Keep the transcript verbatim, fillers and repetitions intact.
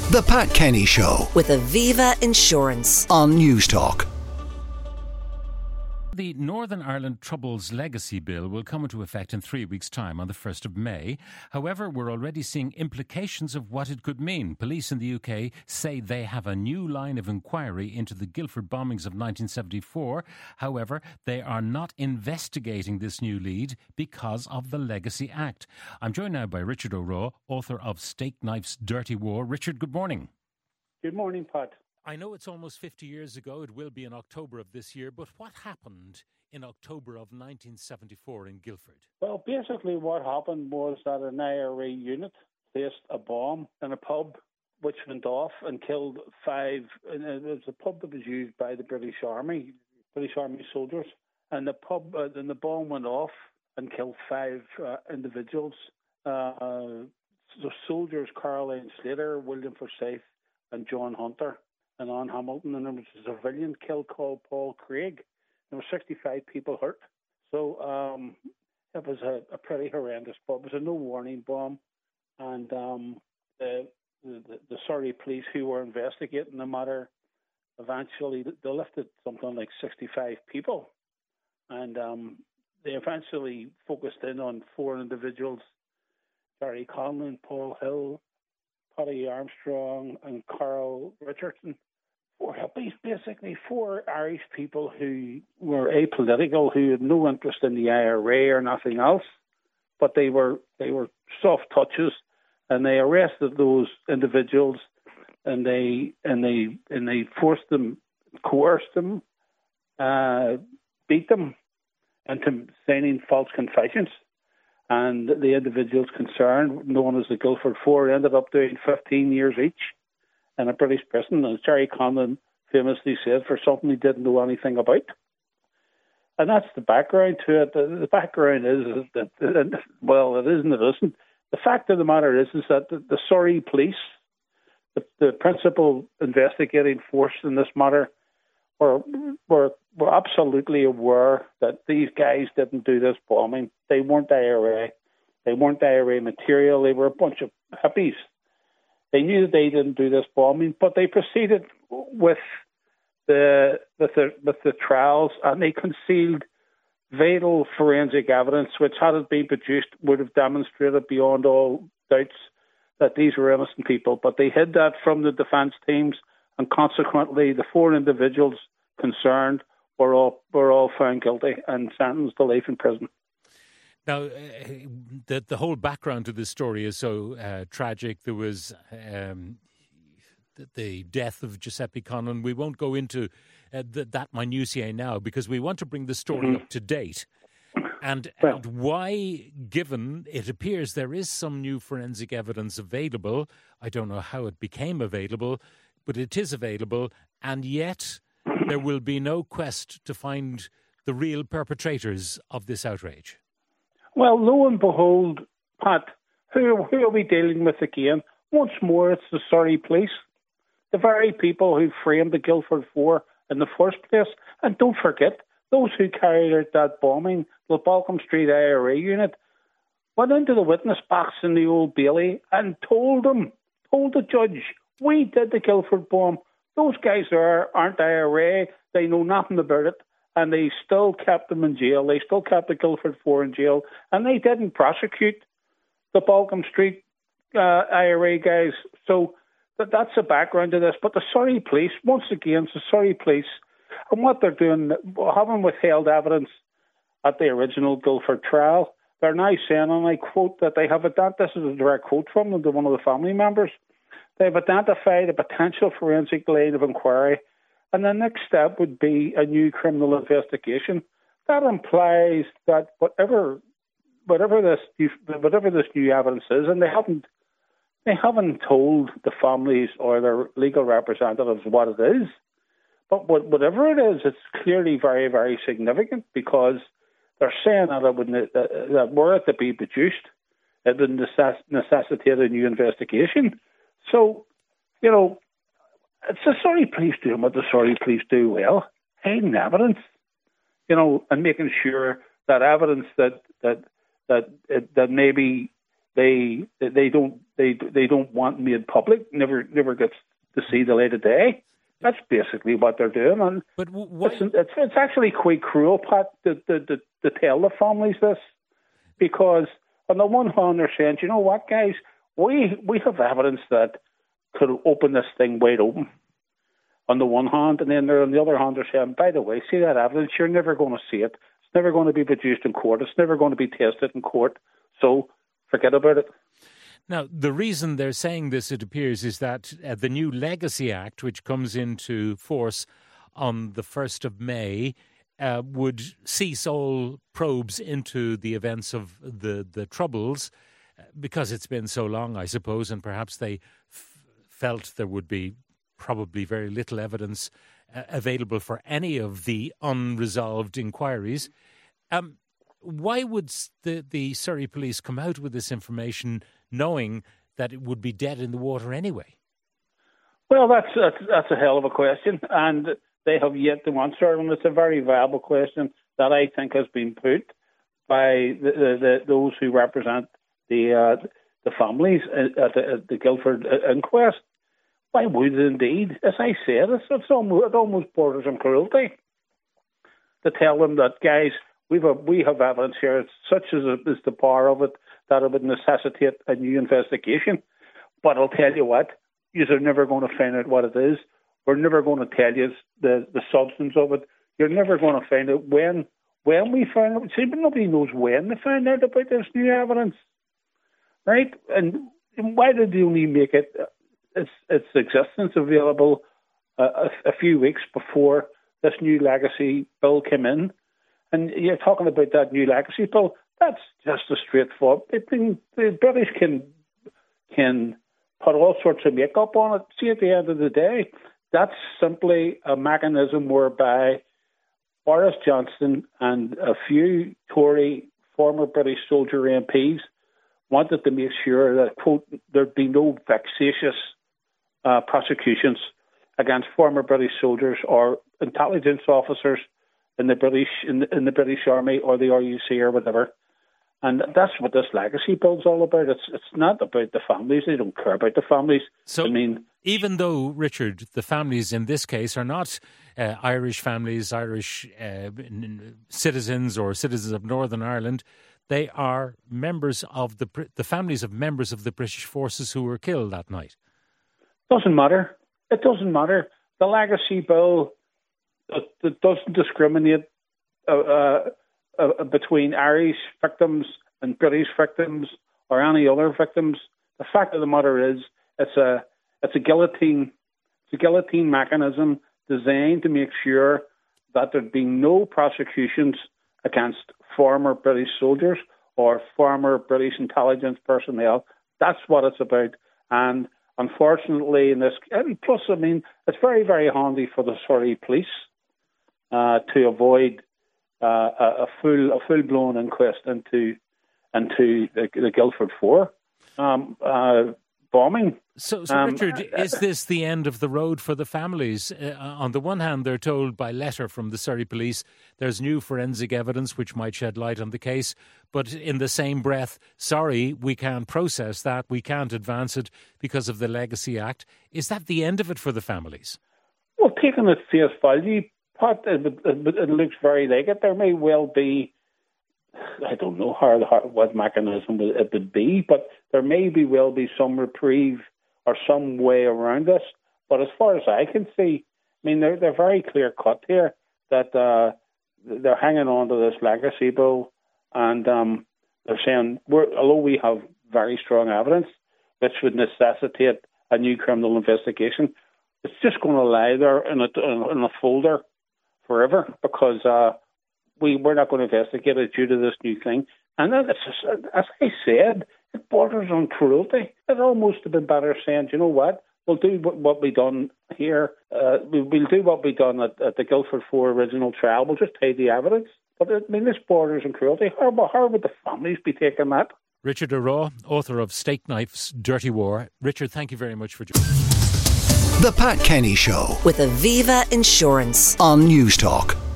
The Pat Kenny Show with Aviva Insurance on Newstalk. The Northern Ireland Troubles Legacy Bill will come into effect in three weeks' time on the first of May. However, we're already seeing implications of what it could mean. Police in the U K say they have a new line of inquiry into the Guildford bombings of nineteen seventy-four. However, they are not investigating this new lead because of the Legacy Act. I'm joined now by Richard O'Rourke, author of Steak Knife's Dirty War. Richard, good morning. Good morning, Pat. I know it's almost fifty years ago. It will be in October of this year. But what happened in October of nineteen seventy-four in Guildford? Well, basically what happened was that an I R A unit placed a bomb in a pub which went off and killed five. And it was a pub that was used by the British Army, British Army soldiers. And the pub, uh, then the bomb went off and killed five uh, individuals. Uh, the soldiers, Caroline Slater, William Forsyth, and John Hunter. And on Hamilton, and there was a civilian killed called Paul Craig. There were sixty-five people hurt. So um, it was a, a pretty horrendous bomb. It was a no-warning bomb. And um, the, the, the Surrey police who were investigating the matter, eventually they lifted something like sixty-five people. And um, they eventually focused in on four individuals, Gary Conlon, Paul Hill, Paddy Armstrong, and Carl Richardson. Four hippies, basically four Irish people who were apolitical, who had no interest in the I R A or nothing else, but they were they were soft touches, and they arrested those individuals, and they and they and they forced them, coerced them, uh, beat them into signing false confessions, and the individuals concerned, known as the Guildford Four, ended up doing fifteen years each in a British prison, as Jerry Conlon famously said, for something he didn't know anything about. And that's the background to it. The, the background is that, that, well, it isn't, it isn't. The fact of the matter is, is that the, the Surrey police, the, the principal investigating force in this matter, were, were were absolutely aware that these guys didn't do this bombing. They weren't I R A. They weren't I R A material. They were a bunch of hippies. They knew that they didn't do this bombing, but they proceeded with the with the with the trials, and they concealed vital forensic evidence, which, had it been produced, would have demonstrated beyond all doubts that these were innocent people. But they hid that from the defence teams, and consequently, the four individuals concerned were all were all found guilty and sentenced to life in prison. Now, uh, the the whole background to this story is so uh, tragic. There was um, the, the death of Giuseppe Conlon. We won't go into uh, the, that minutiae now, because we want to bring the story mm-hmm. up to date. And, well, and why, given it appears there is some new forensic evidence available, I don't know how it became available, but it is available, and yet there will be no quest to find the real perpetrators of this outrage. Well, lo and behold, Pat, who, who are we dealing with again? Once more, it's the Surrey police, the very people who framed the Guildford Four in the first place. And don't forget, those who carried out that bombing, the Balcombe Street I R A unit, went into the witness box in the Old Bailey and told them, told the judge, we did the Guildford bomb. Those guys are, aren't I R A. They know nothing about it. And they still kept them in jail. They still kept the Guildford Four in jail. And they didn't prosecute the Balcombe Street uh, I R A guys. So that, that's the background to this. But the Surrey police, once again, the Surrey police, and what they're doing, having withheld evidence at the original Guildford trial, they're now saying, and I quote, that they have identified, this is a direct quote from them to one of the family members, they've identified a potential forensic line of inquiry, and the next step would be a new criminal investigation. That implies that whatever, whatever this, whatever this new evidence is, and they haven't, they haven't told the families or their legal representatives what it is. But whatever it is, it's clearly very, very significant, because they're saying that it would, that were it to be produced, it would necess- necessitate a new investigation. So, you know, it's the Surrey police doing what the Surrey police do well, hiding evidence, you know, and making sure that evidence that that that that maybe they they don't they they don't want made public, never never gets to see the light of day. That's basically what they're doing, and but why? It's, it's it's actually quite cruel, Pat, to, to, to, to tell the families this, because on the one hand they're saying, you know what, guys, we we have evidence that could open this thing wide open. On the one hand, and then they're, on the other hand, they're saying, by the way, see that evidence, you're never going to see it. It's never going to be produced in court. It's never going to be tested in court. So forget about it. Now, the reason they're saying this, it appears, is that uh, the new Legacy Act, which comes into force on the first of May, uh, would cease all probes into the events of the, the Troubles, uh, because it's been so long, I suppose, and perhaps they f- felt there would be probably very little evidence uh, available for any of the unresolved inquiries. Um, why would the, the Surrey Police come out with this information knowing that it would be dead in the water anyway? Well, that's, that's, that's a hell of a question, and they have yet to answer, and it's a very viable question that I think has been put by the, the, the, those who represent the uh, the families at the, at the Guildford inquest. Why would it indeed? As I said, it's, it's almost, it almost borders on cruelty to tell them that, guys, we've a, we have evidence here, it's such as is the power of it, that it would necessitate a new investigation. But I'll tell you what, you're never going to find out what it is. We're never going to tell you the, the substance of it. You're never going to find out when when we find out. See, but nobody knows when they find out about this new evidence, right? And why did they only make it its its existence available uh, a, a few weeks before this new legacy bill came in? And you're talking about that new legacy bill. That's just a straightforward. Been, the British can can put all sorts of makeup on it. See, at the end of the day, that's simply a mechanism whereby Boris Johnson and a few Tory former British soldier M Ps wanted to make sure that, quote, there'd be no vexatious uh, prosecutions against former British soldiers or intelligence officers in the British in the, in the British Army or the R U C or whatever. And that's what this legacy bill's all about. It's it's not about the families. They don't care about the families. So, I mean, even though, Richard, the families in this case are not uh, Irish families, Irish uh, citizens or citizens of Northern Ireland, they are members of the the families of members of the British forces who were killed that night. Doesn't matter. It doesn't matter. The legacy bill it, it doesn't discriminate Uh, uh, Uh, between Irish victims and British victims or any other victims. The fact of the matter is, it's a it's a guillotine, it's a guillotine mechanism designed to make sure that there'd be no prosecutions against former British soldiers or former British intelligence personnel. That's what it's about. And unfortunately, in this, and plus, I mean, it's very, very handy for the Surrey Police uh, to avoid Uh, a, a full, a full-blown inquest into into the, the Guildford Four um, uh, bombing. So, so um, Richard, is this the end of the road for the families? Uh, on the one hand, they're told by letter from the Surrey Police there's new forensic evidence which might shed light on the case, but in the same breath, sorry, we can't process that, we can't advance it because of the Legacy Act. Is that the end of it for the families? Well, taking it face value, Pat, it, it, it looks very like it. There may well be, I don't know how, how what mechanism it would be, but there may be well be some reprieve or some way around this. But as far as I can see, I mean, they're they're very clear cut here that uh, they're hanging on to this legacy bill, and um, they're saying, we're, although we have very strong evidence which would necessitate a new criminal investigation, it's just going to lie there in a in a folder forever, because uh, we, we're not going to investigate it due to this new thing. And then, it's just, as I said, it borders on cruelty. It almost have been better saying, you know what, we'll do what, what we done here. Uh, we, we'll do what we done at, at the Guildford Four original trial. We'll just hide the evidence. But, I mean, this borders on cruelty. How, how would the families be taking that? Richard O'Rourke, author of Steak Knife's Dirty War. Richard, thank you very much for joining us. The Pat Kenny Show with Aviva Insurance on News Talk.